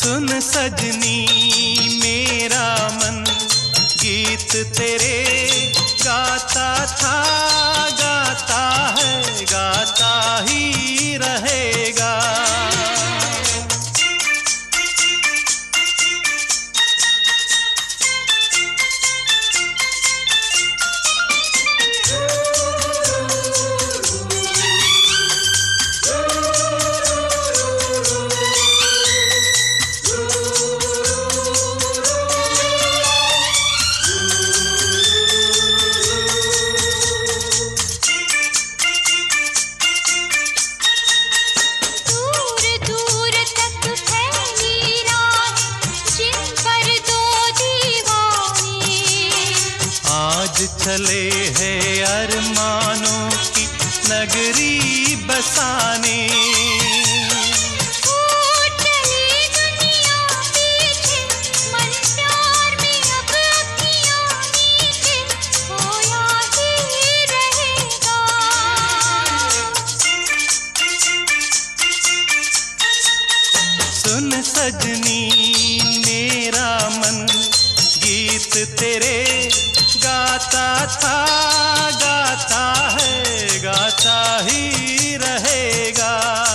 सुन सजनी मेरा मन गीत तेरे गाता था, गाता है, गाता ही रहेगा। चले हैं अरमानों की नगरी बसाने, चली दुनिया पीछे, मन प्यार में अब अखियां नीचे, खोया ही रहेगा। सुन सजनी मेरा मन गीत तेरे गाता था, गाता है, गाता ही रहेगा।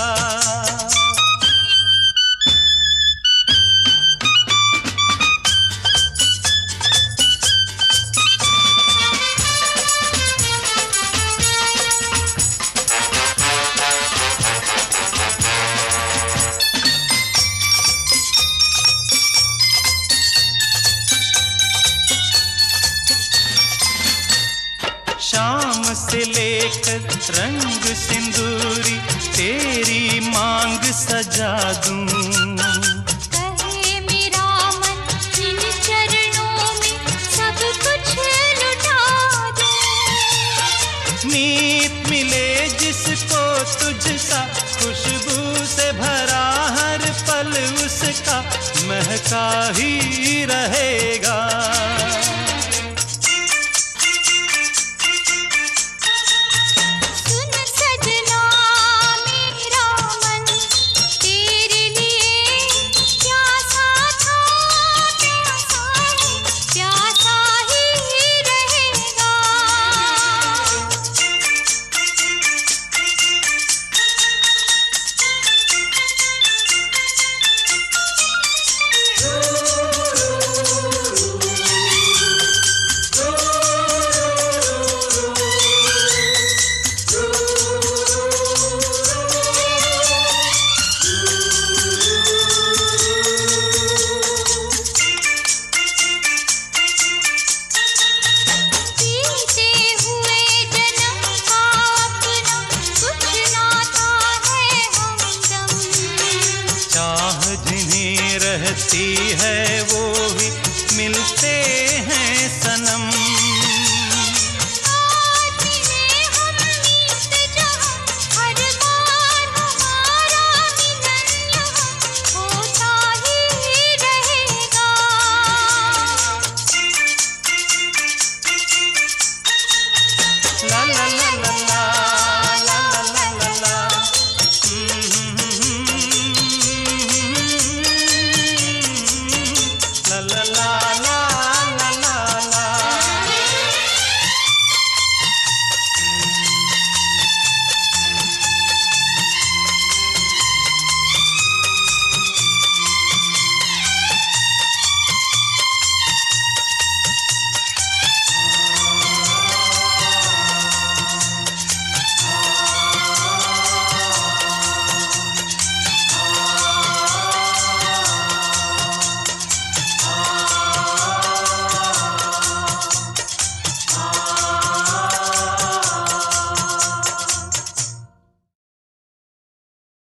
शाम से लेकर रंग सिंदूरी तेरी मांग सजा दूं। कहे मेरा मन इन चरणों में सब कुछ लुटा दूं। मीत मिले जिसको तुझसा, खुशबू से भरा हर पल उसका महका ही रहेगा। रहती है वो ही मिलते